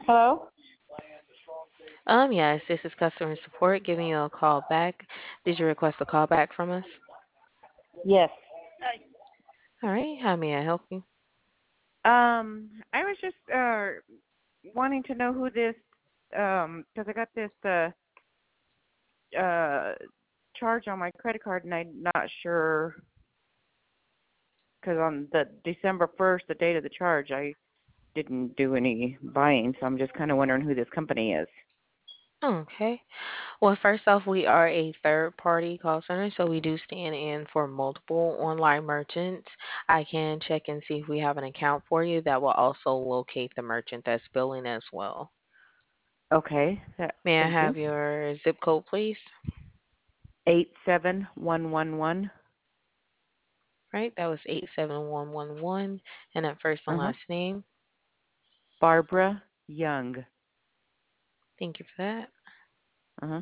Hello? Yes, this is customer support giving you a call back. Did you request a call back from us? Yes. All right, how may I help you? I was just wanting to know who this because I got this uh charge on my credit card and I'm not sure because on the December 1st, the date of the charge, I didn't do any buying, so I'm just kind of wondering who this company is. Okay. Well, first off, we are a third party call center, so we do stand in for multiple online merchants. I can check and see if we have an account for you that will also locate the merchant that's billing as well. Okay. May I Thank you. have your zip code, please? 87111. Right, that was 87111, and that first and Uh-huh. last name. Barbara Young. Thank you for that. Uh-huh.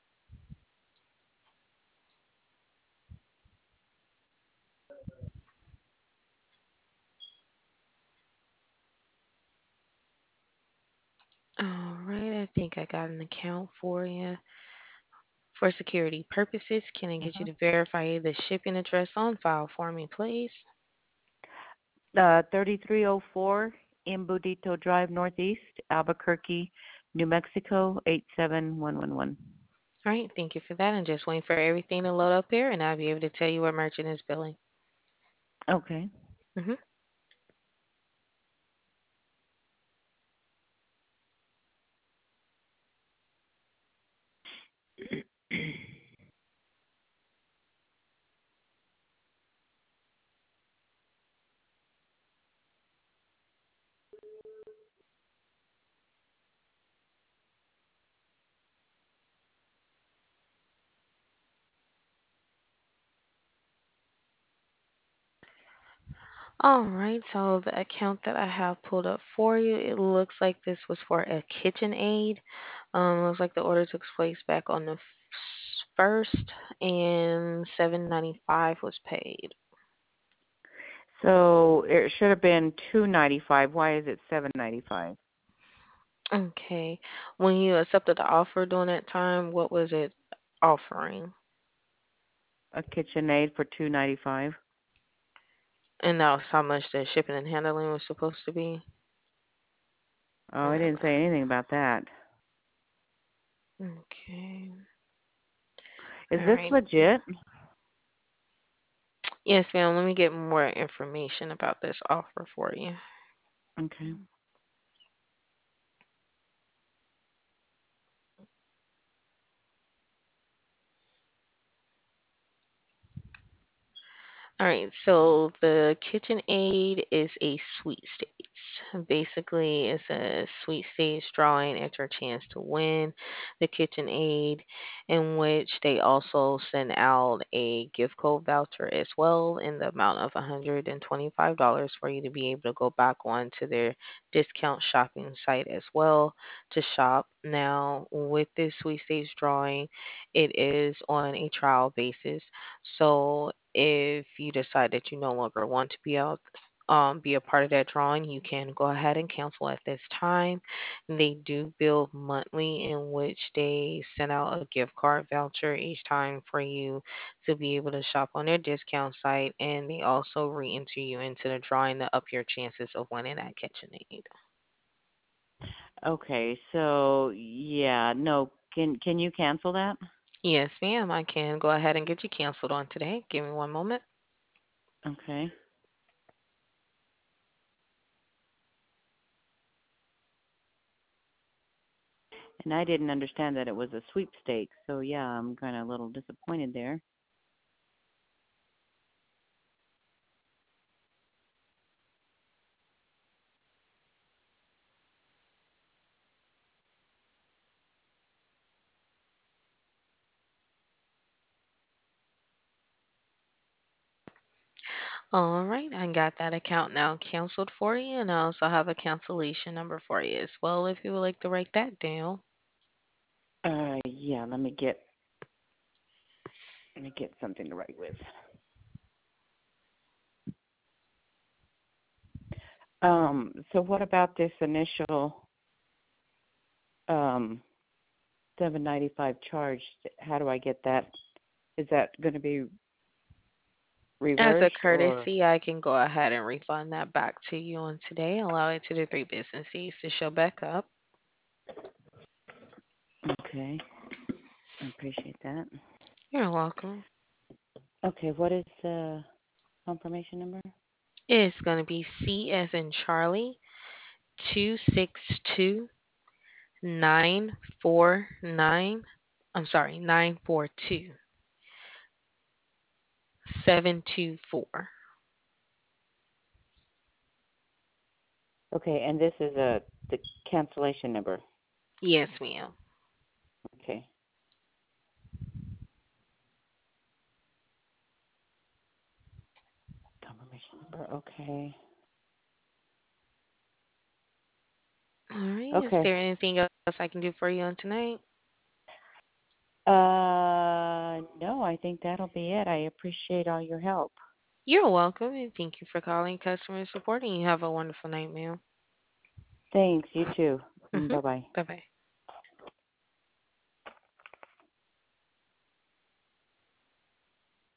All right, I think I got an account for you. For security purposes, can I get you Uh-huh. to verify the shipping address on file for me, please? 3304 Imbudito Drive Northeast, Albuquerque, New Mexico, 87111. All right, thank you for that. And just waiting for everything to load up here, and I'll be able to tell you what merchant is billing. Okay. hmm All right, so the account that I have pulled up for you, it looks like this was for a KitchenAid. Looks like the order took place back on the first, and 7.95 was paid. So it should have been 295. Why is it 795? Okay. When you accepted the offer during that time, what was it offering? A KitchenAid for 295. And that was how much the shipping and handling was supposed to be? Oh, I didn't say Uh, anything about that. Okay. Is All this right. legit? Yes, ma'am. Let me get more information about this offer for you. Okay. All right, so the KitchenAid is a sweepstakes. Basically, it's a sweepstakes drawing at your chance to win the KitchenAid, in which they also send out a gift code voucher as well in the amount of $125 for you to be able to go back onto their discount shopping site as well to shop. Now, with this sweepstakes drawing, it is on a trial basis. So if you decide that you no longer want to be a part of that drawing, you can go ahead and cancel at this time. They do bill monthly, in which they send out a gift card voucher each time for you to be able to shop on their discount site, and they also re-enter you into the drawing to up your chances of winning at KitchenAid. Okay. So, yeah, no. Can you cancel that? Yes, ma'am, I can go ahead and get you canceled on today. Give me one moment. Okay. And I didn't understand that it was a sweepstakes. So, yeah, I'm kind of a little disappointed there. All right, I got that account now canceled for you, and I also have a cancellation number for you as well if you would like to write that down. Yeah, let me get something to write with. So what about this initial? um $7.95 charged. How do I get that? Is that going to be As a reversed or courtesy, I can go ahead and refund that back to you on today. Allow it 2 to 3 business days to show back up. okay? I appreciate that. You're welcome. Okay, what is the confirmation number? It's going to be C as in Charlie 262 949. I'm sorry, 942 724. Okay, and this is the cancellation number. Yes, ma'am. Okay. Confirmation number. Okay. All right. Is Okay. there anything else I can do for you on tonight? No, I think that'll be it. I appreciate all your help. You're welcome, and thank you for calling customer support, and you have a wonderful night, ma'am. Thanks. You too. Mm-hmm. Bye bye. Bye-bye.